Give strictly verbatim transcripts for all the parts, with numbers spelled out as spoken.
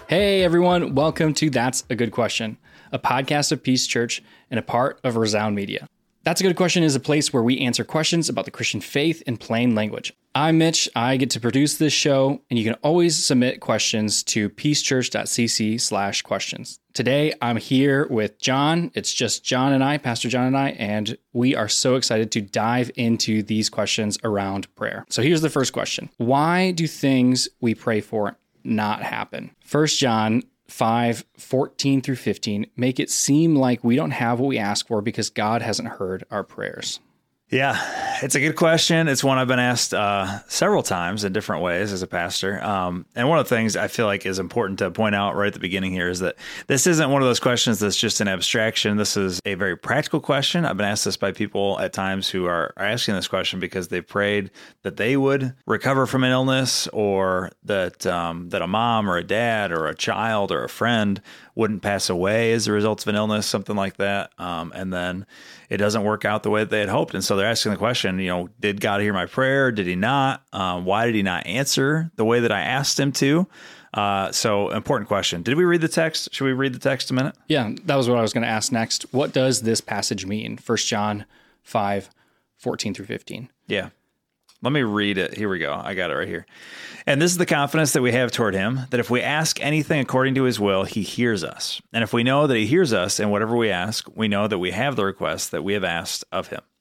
Hey everyone, welcome to That's a Good Question, a podcast of Peace Church and a part of Resound Media. That's a Good Question is a place where we answer questions about the Christian faith in plain language. I'm Mitch, I get to produce this show, and you can always submit questions to peacechurch.cc slash questions. Today, I'm here with John. It's just John and I, Pastor John and I, and we are so excited to dive into these questions around prayer. So here's the first question. Why do things we pray for not happen? First John five, fourteen through fifteen make it seem like we don't have what we ask for because God hasn't heard our prayers. Yeah, it's a good question. It's one I've been asked uh, several times in different ways as a pastor. Um, and one of the things I feel like is important to point out right at the beginning here is that this isn't one of those questions that's just an abstraction. This is a very practical question. I've been asked this by people at times who are, are asking this question because they prayed that they would recover from an illness, or that um, that a mom or a dad or a child or a friend wouldn't pass away as a result of an illness, something like that. Um, and then it doesn't work out the way that they had hoped. And so they're asking the question, you know, did God hear my prayer? Did he not? Um, why did he not answer the way that I asked him to? Uh, so important question. Did we read the text? Should we read the text a minute? Yeah, that was what I was going to ask next. What does this passage mean? First John five, fourteen through fifteen. Yeah. Let me read it. Here we go. I got it right here. And this is the confidence that we have toward him, that if we ask anything according to his will, he hears us. And if we know that he hears us in whatever we ask, we know that we have the request that we have asked of him.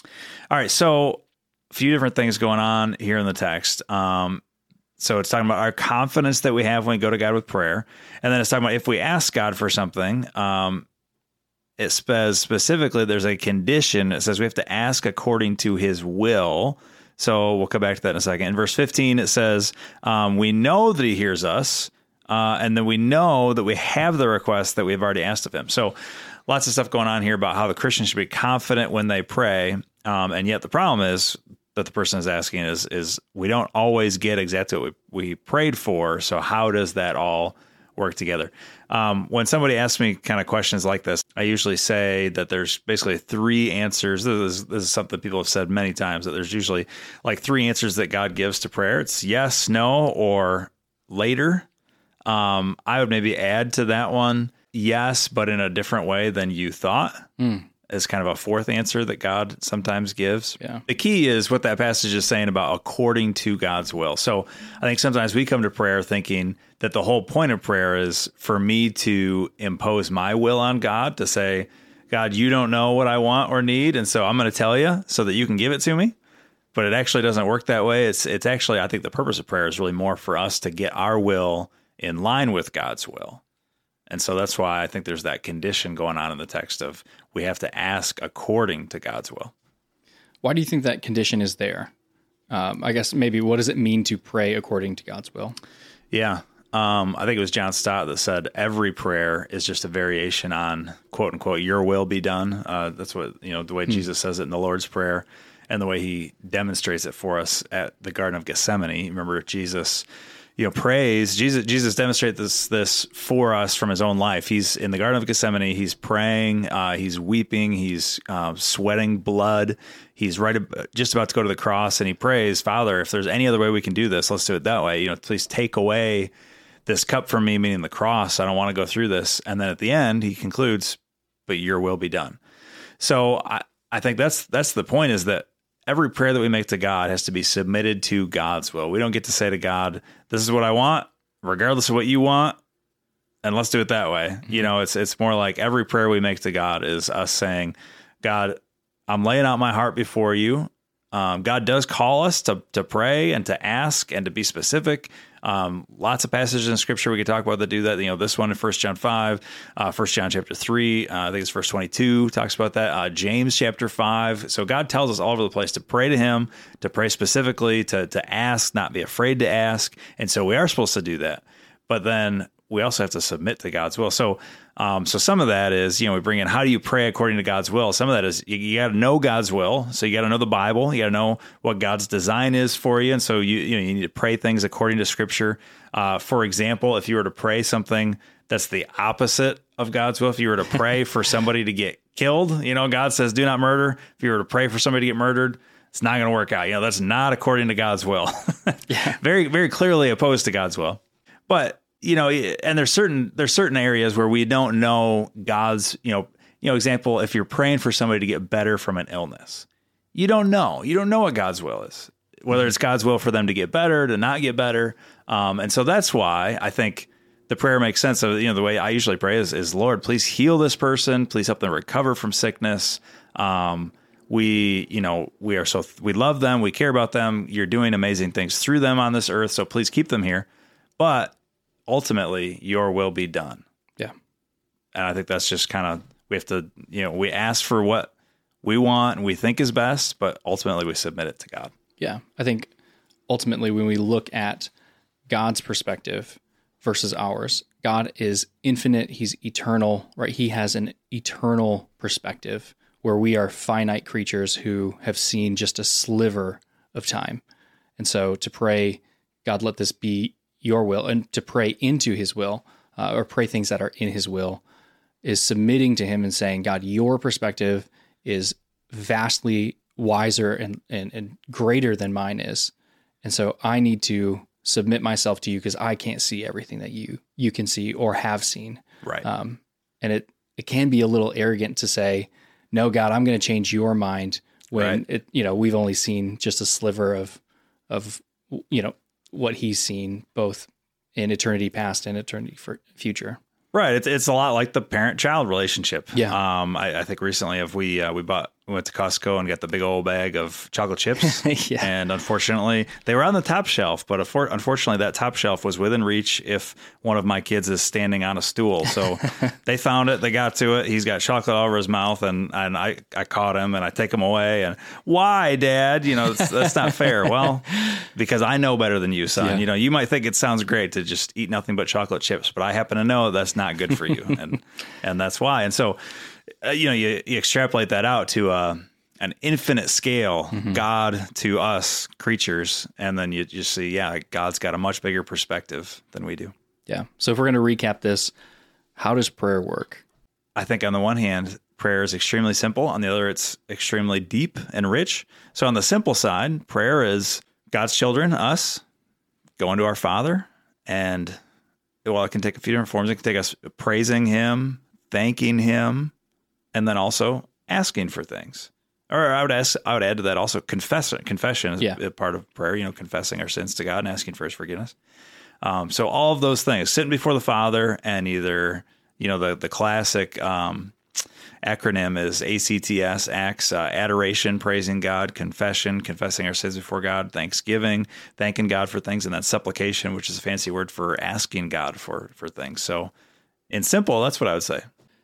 All right. So a few different things going on here in the text. Um, so it's talking about our confidence that we have when we go to God with prayer. And then it's talking about if we ask God for something, um, it says specifically there's a condition. It says we have to ask according to his will. So we'll come back to that in a second. In verse fifteen, it says, um, we know that he hears us, uh, and then we know that we have the request that we've already asked of him. So lots of stuff going on here about how the Christian should be confident when they pray, um, and yet the problem is that the person is asking is, is we don't always get exactly what we, we prayed for, so how does that all work together? Um, when somebody asks me kind of questions like this, I usually say that there's basically three answers. This is, this is something people have said many times, that there's usually like three answers that God gives to prayer. It's yes, no, or later. Um, I would maybe add to that one, yes, but in a different way than you thought. Mm. As kind of a fourth answer that God sometimes gives. Yeah. The key is what that passage is saying about according to God's will. So I think sometimes we come to prayer thinking that the whole point of prayer is for me to impose my will on God, to say, God, you don't know what I want or need, and so I'm going to tell you so that you can give it to me. But it actually doesn't work that way. It's it's actually, I think the purpose of prayer is really more for us to get our will in line with God's will. And so that's why I think there's that condition going on in the text of we have to ask according to God's will. Why do you think that condition is there? Um, I guess maybe what does it mean to pray according to God's will? Yeah. Um, I think it was John Stott that said every prayer is just a variation on, quote unquote, your will be done. Uh, that's what, you know, the way hmm. Jesus says it in the Lord's Prayer and the way he demonstrates it for us at the Garden of Gethsemane. Remember, Jesus You know, praise, Jesus Jesus demonstrates this this for us from his own life. He's in the Garden of Gethsemane. He's praying. Uh, he's weeping. He's uh, sweating blood. He's right ab- just about to go to the cross, and he prays, Father, if there's any other way we can do this, let's do it that way. You know, please take away this cup from me, meaning the cross. I don't want to go through this. And then at the end, he concludes, but your will be done. So I, I think that's that's the point, is that every prayer that we make to God has to be submitted to God's will. We don't get to say to God, this is what I want, regardless of what you want, and let's do it that way. Mm-hmm. You know, it's it's more like every prayer we make to God is us saying, God, I'm laying out my heart before you. Um, God does call us to to pray and to ask and to be specific. Um, lots of passages in Scripture we could talk about that do that. You know, this one in First John five, uh, First John chapter three, uh, I think it's verse twenty-two talks about that. Uh, James chapter five. So God tells us all over the place to pray to him, to pray specifically, to to ask, not be afraid to ask. And so we are supposed to do that. But then we also have to submit to God's will. So, um, so some of that is, you know, we bring in, how do you pray according to God's will? Some of that is you, you got to know God's will. So you got to know the Bible. You got to know what God's design is for you. And so you, you know, you need to pray things according to Scripture. Uh, for example, if you were to pray something that's the opposite of God's will, if you were to pray for somebody to get killed, you know, God says, do not murder. If you were to pray for somebody to get murdered, it's not going to work out. You know, that's not according to God's will. Yeah. Very, very clearly opposed to God's will. But you know, and there's certain there's certain areas where we don't know God's, you know, you know, example, if you're praying for somebody to get better from an illness, you don't know. You don't know what God's will is, whether it's God's will for them to get better, to not get better. Um, and so that's why I think the prayer makes sense. Of, you know, the way I usually pray is, is Lord, please heal this person. Please help them recover from sickness. Um, we, you know, we are so, we love them. We care about them. You're doing amazing things through them on this earth. So please keep them here. But ultimately, your will be done. Yeah. And I think that's just kind of, we have to, you know, we ask for what we want and we think is best, but ultimately we submit it to God. Yeah. I think ultimately when we look at God's perspective versus ours, God is infinite. He's eternal, right? He has an eternal perspective where we are finite creatures who have seen just a sliver of time. And so to pray, God, let this be your will, and to pray into his will, uh, or pray things that are in his will, is submitting to him and saying, God, your perspective is vastly wiser and, and, and greater than mine is. And so I need to submit myself to you because I can't see everything that you you can see or have seen. Right. Um, and it, it can be a little arrogant to say, no, God, I'm going to change your mind when right. it, you know, we've only seen just a sliver of, of, you know, what he's seen both in eternity past and eternity for future. Right. It's it's a lot like the parent-child relationship. Yeah. Um, I, I think recently if we uh, we bought we went to Costco and got the big old bag of chocolate chips. Yeah. And unfortunately, they were on the top shelf, but unfortunately that top shelf was within reach if one of my kids is standing on a stool. So they found it, they got to it. He's got chocolate all over his mouth, and, and I, I caught him and I take him away. And why, Dad? You know, that's, that's not fair. Well, because I know better than you, son. Yeah. You know, you might think it sounds great to just eat nothing but chocolate chips, but I happen to know that's not good for you. and and that's why. And so, uh, you know, you, you extrapolate that out to uh, an infinite scale, mm-hmm. God to us creatures, and then you just see, yeah, God's got a much bigger perspective than we do. Yeah. So if we're going to recap this, how does prayer work? I think on the one hand, prayer is extremely simple. On the other, it's extremely deep and rich. So on the simple side, prayer is God's children, us, going to our Father, and well, it can take a few different forms. It can take us praising him, thanking him, and then also asking for things. Or I would ask, I would add to that also confession. Confession is yeah. a part of prayer, you know, confessing our sins to God and asking for his forgiveness. Um, so all of those things, sitting before the Father, and either, you know, the, the classic um, acronym is A C T S, acts, uh, adoration, praising God, confession, confessing our sins before God, thanksgiving, thanking God for things, and then supplication, which is a fancy word for asking God for, for things. So in simple, that's what I would say.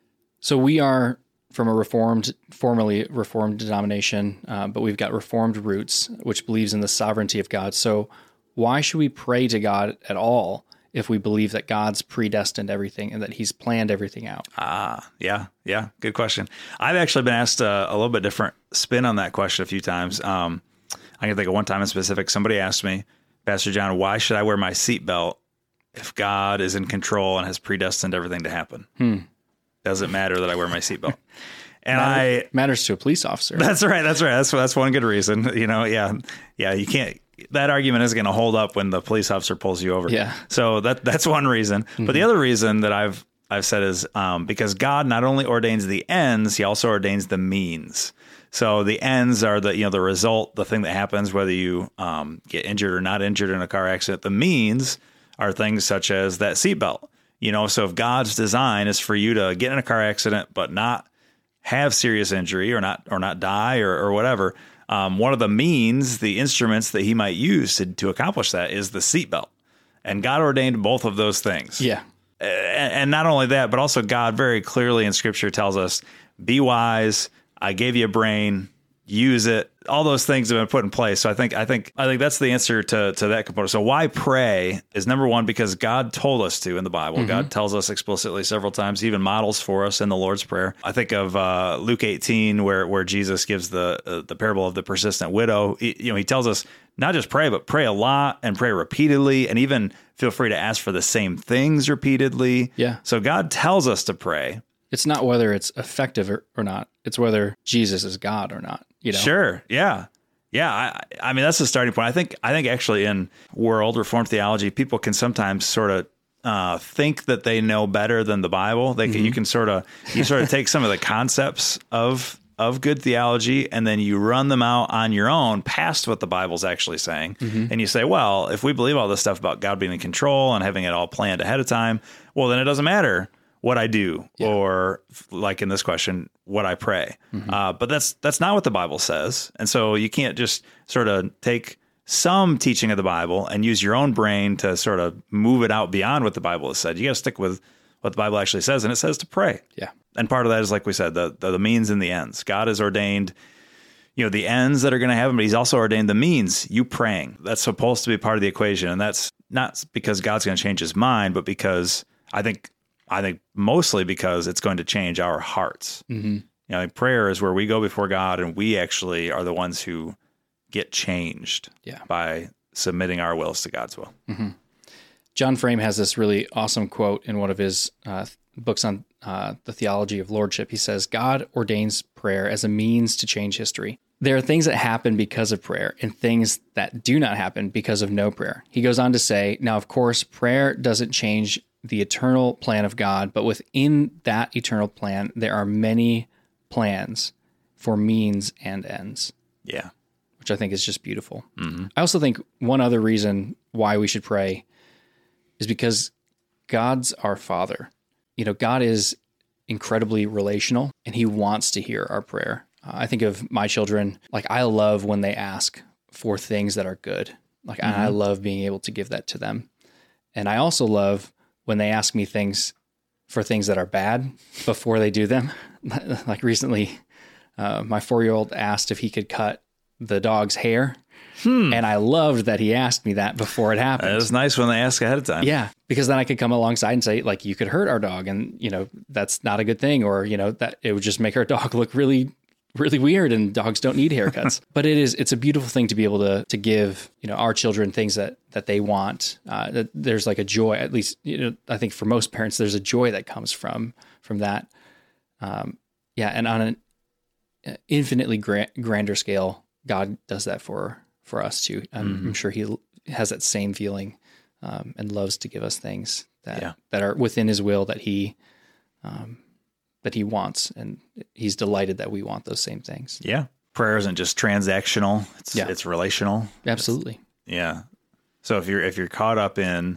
So we are from a reformed, formerly reformed denomination, uh, but we've got reformed roots, which believes in the sovereignty of God. So why should we pray to God at all if we believe that God's predestined everything and that he's planned everything out? Ah, yeah, yeah. Good question. I've actually been asked a, a little bit different spin on that question a few times. Um, I can think of one time in specific, somebody asked me, Pastor John, why should I wear my seatbelt if God is in control and has predestined everything to happen? Hmm. Doesn't matter that I wear my seatbelt. And Matter, I matters to a police officer. That's right. That's right. That's that's one good reason. You know, yeah, yeah. You can't. That argument isn't going to hold up when the police officer pulls you over. Yeah. So that that's one reason. Mm-hmm. But the other reason that I've I've said is um, because God not only ordains the ends, he also ordains the means. So the ends are the you know the result, the thing that happens, whether you um, get injured or not injured in a car accident. The means are things such as that seatbelt. You know, so if God's design is for you to get in a car accident but not have serious injury or not or not die or, or whatever, um, one of the means, the instruments that he might use to, to accomplish that is the seatbelt. And God ordained both of those things. Yeah. And, and not only that, but also God very clearly in Scripture tells us, be wise, I gave you a brain, use it. All those things have been put in place. So I think I think I think that's the answer to, to that component. So why pray is number one, because God told us to in the Bible. Mm-hmm. God tells us explicitly several times. He even models for us in the Lord's Prayer. I think of uh, Luke eighteen, where where Jesus gives the uh, the parable of the persistent widow. He, you know, he tells us not just pray, but pray a lot and pray repeatedly, and even feel free to ask for the same things repeatedly. Yeah. So God tells us to pray. It's not whether it's effective or, or not. It's whether Jesus is God or not. You know? Sure. Yeah. Yeah. I, I mean, that's the starting point. I think, I think actually in world Reformed theology, people can sometimes sort of uh, think that they know better than the Bible. They can, mm-hmm. you can sort of you sort of take some of the concepts of of good theology, and then you run them out on your own past what the Bible's actually saying. Mm-hmm. And you say, well, if we believe all this stuff about God being in control and having it all planned ahead of time, well, then it doesn't matter what I do, yeah. or like in this question, what I pray. Mm-hmm. Uh, but that's that's not what the Bible says. And so you can't just sort of take some teaching of the Bible and use your own brain to sort of move it out beyond what the Bible has said. You got to stick with what the Bible actually says, and it says to pray. Yeah. And part of that is, like we said, the, the the means and the ends. God has ordained, you know, the ends that are going to happen, but he's also ordained the means, you praying. That's supposed to be part of the equation. And that's not because God's going to change his mind, but because I think, I think mostly because it's going to change our hearts. Mm-hmm. You know, prayer is where we go before God and we actually are the ones who get changed yeah. by submitting our wills to God's will. Mm-hmm. John Frame has this really awesome quote in one of his uh, books on uh, the theology of lordship. He says, God ordains prayer as a means to change history. There are things that happen because of prayer and things that do not happen because of no prayer. He goes on to say, now, of course, prayer doesn't change the eternal plan of God, but within that eternal plan, there are many plans for means and ends. Yeah. Which I think is just beautiful. Mm-hmm. I also think one other reason why we should pray is because God's our Father. You know, God is incredibly relational, and he wants to hear our prayer. Uh, I think of my children, like I love when they ask for things that are good. Like mm-hmm. I love being able to give that to them. And I also love when they ask me things for things that are bad before they do them. Like recently, uh, my four-year-old asked if he could cut the dog's hair. Hmm. And I loved that he asked me that before it happened. It's nice when they ask ahead of time. Yeah, because then I could come alongside and say, like, you could hurt our dog, and you know that's not a good thing, or you know that it would just make our dog look really, really weird. And dogs don't need haircuts. But it is, it's a beautiful thing to be able to to give, you know, our children things that that they want. Uh, that there's like a joy, at least, you know, I think for most parents, there's a joy that comes from from that. Um, yeah, and on an infinitely gra- grander scale, God does that for. for us too. I'm, mm-hmm. I'm sure he has that same feeling um, and loves to give us things that, yeah. that are within his will that he, um, that he wants. And he's delighted that we want those same things. Yeah. Prayer isn't just transactional. It's, yeah. it's relational. Absolutely. It's, yeah. So if you're, if you're caught up in,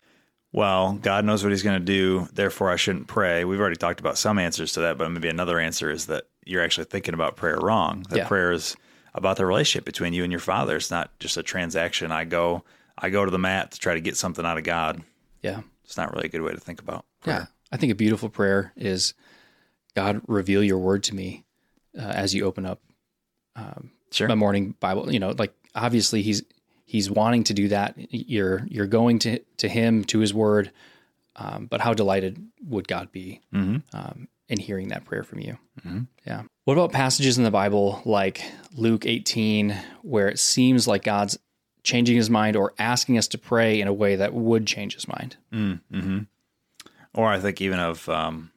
well, God knows what he's going to do, therefore I shouldn't pray. We've already talked about some answers to that, but maybe another answer is that you're actually thinking about prayer wrong. That yeah. prayer is about the relationship between you and your Father. It's not just a transaction. I go, I go to the mat to try to get something out of God. Yeah. It's not really a good way to think about prayer. Yeah. I think a beautiful prayer is, God, reveal your word to me uh, as you open up um, sure. my morning Bible. You know, like obviously he's, he's wanting to do that. You're, you're going to, to him, to his word. Um, but how delighted would God be mm-hmm. um, in hearing that prayer from you? Mm-hmm. Yeah. What about passages in the Bible like Luke eighteen, where it seems like God's changing his mind or asking us to pray in a way that would change his mind? Mm-hmm. Or I think even of, um,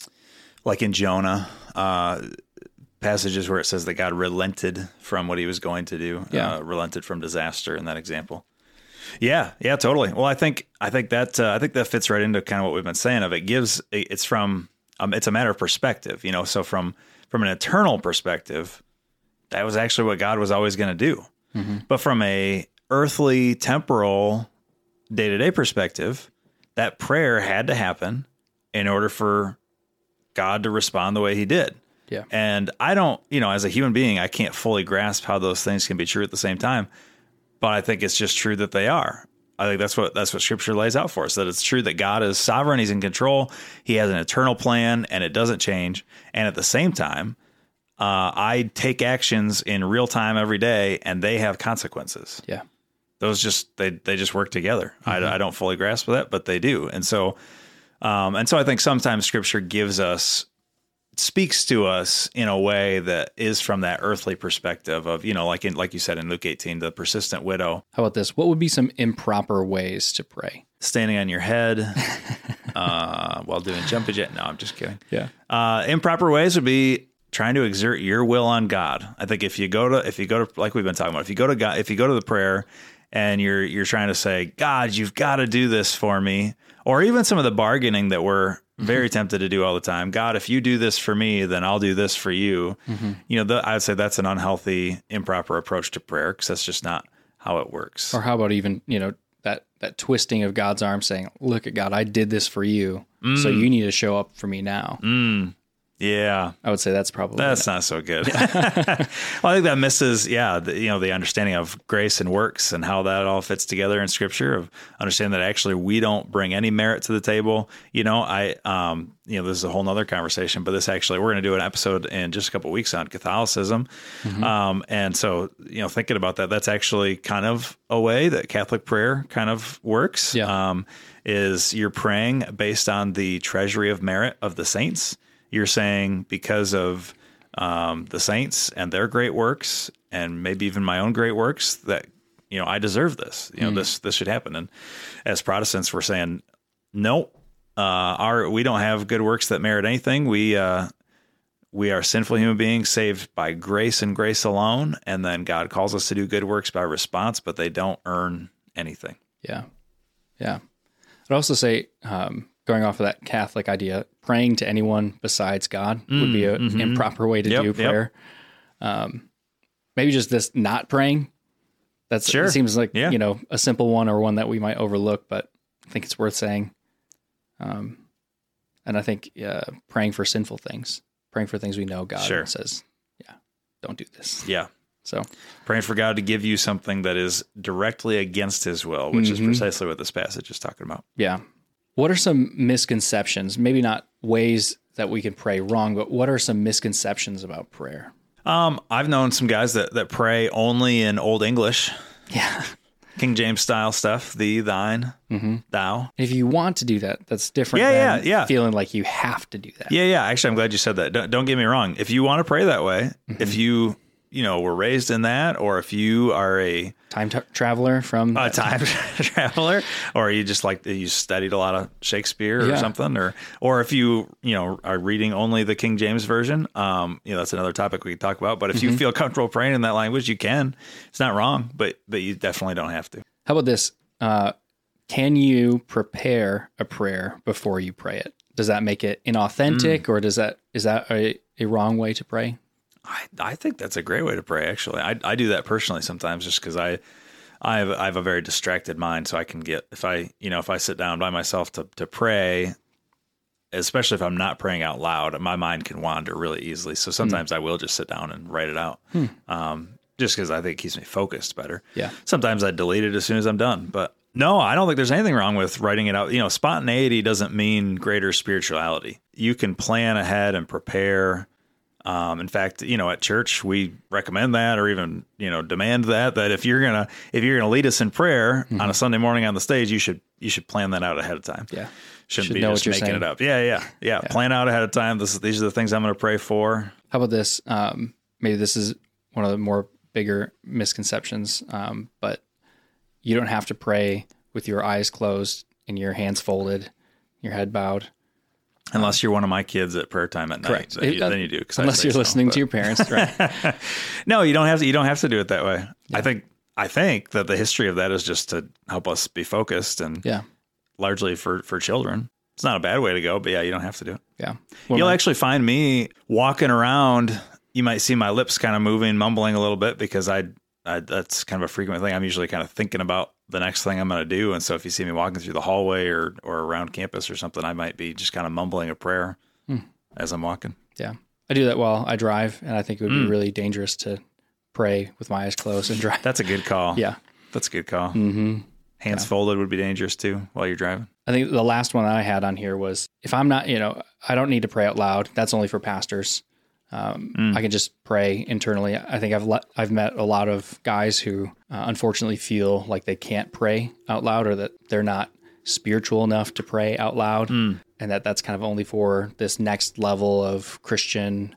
like in Jonah, uh, passages where it says that God relented from what he was going to do, yeah. uh, relented from disaster in that example. Yeah, yeah, totally. Well, I think I think that uh, I think that fits right into kind of what we've been saying. Of it gives it's from um, it's a matter of perspective, you know. So from from an eternal perspective, that was actually what God was always going to do. Mm-hmm. But from a earthly, temporal, day to day perspective, that prayer had to happen in order for God to respond the way he did. Yeah. And I don't, you know, as a human being, I can't fully grasp how those things can be true at the same time. But I think it's just true that they are. I think that's what that's what Scripture lays out for us, that it's true that God is sovereign, he's in control, he has an eternal plan, and it doesn't change. And at the same time, uh, I take actions in real time every day, and they have consequences. Yeah. Those just, they they just work together. Mm-hmm. I, I don't fully grasp that, but they do. And so, um, and so I think sometimes Scripture gives us, speaks to us in a way that is from that earthly perspective of, you know, like in, like you said in Luke eighteen, the persistent widow. How about this? What would be some improper ways to pray? Standing on your head uh, while doing jumping jack. No, I'm just kidding. Yeah. Uh, improper ways would be trying to exert your will on God. I think if you go to, if you go to, like we've been talking about, if you go to God, if you go to the prayer and you're you're trying to say, God, you've got to do this for me, or even some of the bargaining that we're very tempted to do all the time. God, if you do this for me, then I'll do this for you. Mm-hmm. You know, the, I would say that's an unhealthy, improper approach to prayer, because that's just not how it works. Or how about even, you know, that, that twisting of God's arm saying, look at God, I did this for you, mm. so you need to show up for me now. Mm. Yeah. I would say that's probably That's not so good. Well, I think that misses, yeah, the, you know, the understanding of grace and works and how that all fits together in Scripture, of understanding that actually we don't bring any merit to the table. You know, I, um, you know, this is a whole nother conversation, but this actually, we're going to do an episode in just a couple of weeks on Catholicism. Mm-hmm. Um, and so, you know, thinking about that, that's actually kind of a way that Catholic prayer kind of works, yeah. um, is you're praying based on the treasury of merit of the saints. You're saying, because of um, the saints and their great works, and maybe even my own great works, that, you know, I deserve this. You know, mm. this this should happen. And as Protestants, we're saying, no, uh, our we don't have good works that merit anything. We uh, we are sinful human beings saved by grace and grace alone. And then God calls us to do good works by response, but they don't earn anything. Yeah, yeah. I'd also say, um, going off of that Catholic idea, praying to anyone besides God mm, would be an mm-hmm. improper way to yep, do prayer. Yep. Um, maybe just this not praying. That's sure. It seems like, yeah. you know, a simple one, or one that we might overlook, but I think it's worth saying. Um, and I think uh, praying for sinful things, praying for things we know God sure. says, yeah, don't do this. Yeah. So praying for God to give you something that is directly against his will, which mm-hmm. is precisely what this passage is talking about. Yeah. What are some misconceptions, maybe not ways that we can pray wrong, but what are some misconceptions about prayer? Um, I've known some guys that, that pray only in Old English. Yeah. King James style stuff, thee, thine, mm-hmm. thou. If you want to do that, that's different yeah, than yeah, yeah. feeling like you have to do that. Yeah, yeah. Actually, I'm glad you said that. Don't, don't get me wrong. If you want to pray that way, mm-hmm. if you... you know, were raised in that, or if you are a time t- traveler from a time traveler, or you just like you studied a lot of Shakespeare or yeah. something, or or if you you know are reading only the King James version, um, you know, that's another topic we could talk about. But if mm-hmm. you feel comfortable praying in that language, you can. It's not wrong, but but you definitely don't have to. How about this? Uh, can you prepare a prayer before you pray it? Does that make it inauthentic, mm. or does that is that a, a wrong way to pray? I, I think that's a great way to pray, actually. I, I do that personally sometimes, just because I I have, I have a very distracted mind, so I can get, if I, you know, if I sit down by myself to, to pray, especially if I'm not praying out loud, my mind can wander really easily. So sometimes hmm. I will just sit down and write it out, hmm. um, just because I think it keeps me focused better. Yeah. Sometimes I delete it as soon as I'm done, but no, I don't think there's anything wrong with writing it out. You know, spontaneity doesn't mean greater spirituality. You can plan ahead and prepare. Um, in fact, you know, at church, we recommend that, or even, you know, demand that, that if you're going to, if you're going to lead us in prayer mm-hmm. on a Sunday morning on the stage, you should, you should plan that out ahead of time. Yeah. Shouldn't should be know just what you're making saying. it up. Yeah, yeah. Yeah. Yeah. Plan out ahead of time. This is, these are the things I'm going to pray for. How about this? Um, maybe this is one of the more bigger misconceptions. Um, but you don't have to pray with your eyes closed and your hands folded, your head bowed. Unless you're one of my kids at prayer time at night. Correct. Then you, then you do. Unless you're so, listening but. to your parents, right? No, you don't have to. You don't have to do it that way. Yeah. I think. I think that the history of that is just to help us be focused, and yeah, largely for for children. It's not a bad way to go, but yeah, you don't have to do it. Yeah, well, you'll my, actually find me walking around. You might see my lips kind of moving, mumbling a little bit, because I, I that's kind of a frequent thing. I'm usually kind of thinking about the next thing I'm going to do, and so if you see me walking through the hallway or or around campus or something, I might be just kind of mumbling a prayer. Hmm. As I'm walking. Yeah. I do that while I drive, and I think it would mm. be really dangerous to pray with my eyes closed and drive. That's a good call. Yeah. That's a good call. Mm-hmm. Hands yeah. folded would be dangerous too while you're driving. I think the last one I had on here was, if I'm not, you know, I don't need to pray out loud. That's only for pastors. Um, mm. I can just pray internally. I think I've le- I've met a lot of guys who uh, unfortunately feel like they can't pray out loud, or that they're not spiritual enough to pray out loud. Mm. And that that's kind of only for this next level of Christian,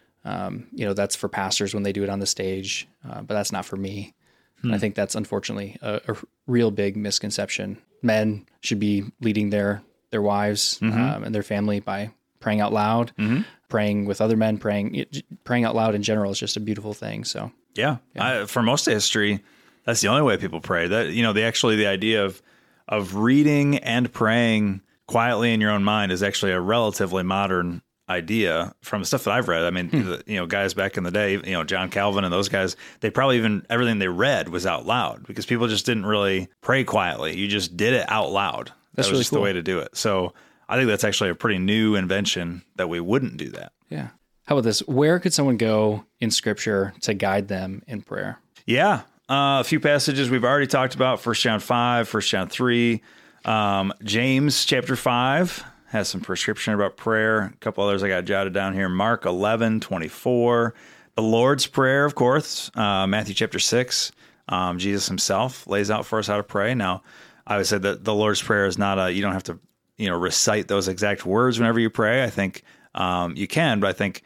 um, you know, that's for pastors when they do it on the stage, uh, but that's not for me. Hmm. And I think that's unfortunately a, a real big misconception. Men should be leading their, their wives mm-hmm. um, and their family by praying out loud, mm-hmm. praying with other men, praying, praying out loud in general is just a beautiful thing. So yeah, yeah. I, for most of history, that's the only way people pray. That, you know, the actually the idea of of reading and praying quietly in your own mind is actually a relatively modern idea from the stuff that I've read. I mean, hmm. the, you know, guys back in the day, you know, John Calvin and those guys, they probably even, everything they read was out loud because people just didn't really pray quietly. You just did it out loud. That's that was really just cool. the way to do it. So I think that's actually a pretty new invention that we wouldn't do that. Yeah. How about this? Where could someone go in Scripture to guide them in prayer? Yeah. Uh, a few passages we've already talked about, First John five, First John three, um, James chapter five has some prescription about prayer. A couple others I got jotted down here. Mark eleven twenty-four, the Lord's Prayer, of course, uh, Matthew chapter six. Um, Jesus himself lays out for us how to pray. Now, I would say that the Lord's Prayer is not a, you don't have to, you know, recite those exact words whenever you pray. I think um, you can, but I think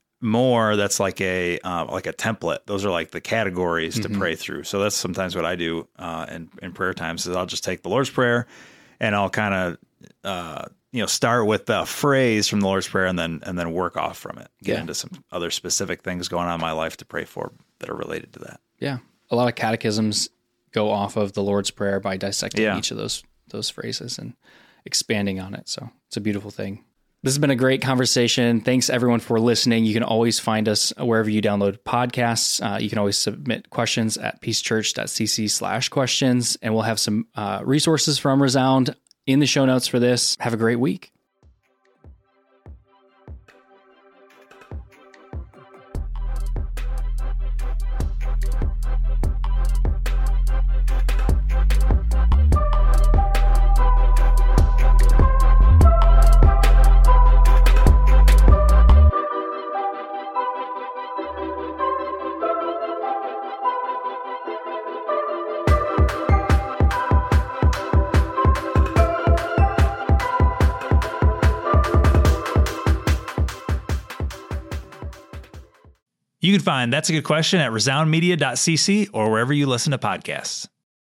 more that's like a uh, like a template. Those are like the categories mm-hmm. to pray through. So that's sometimes what I do uh, in in prayer times is I'll just take the Lord's Prayer and I'll kind of uh, you know start with the phrase from the Lord's Prayer and then and then work off from it. Get yeah. into some other specific things going on in my life to pray for that are related to that. Yeah, a lot of catechisms go off of the Lord's Prayer by dissecting yeah. each of those those phrases and expanding on it. So it's a beautiful thing. This has been a great conversation. Thanks, everyone, for listening. You can always find us wherever you download podcasts. Uh, you can always submit questions at peacechurch.cc slash questions, and we'll have some uh, resources from Resound in the show notes for this. Have a great week. You can find That's a Good Question at resound media dot c c or wherever you listen to podcasts.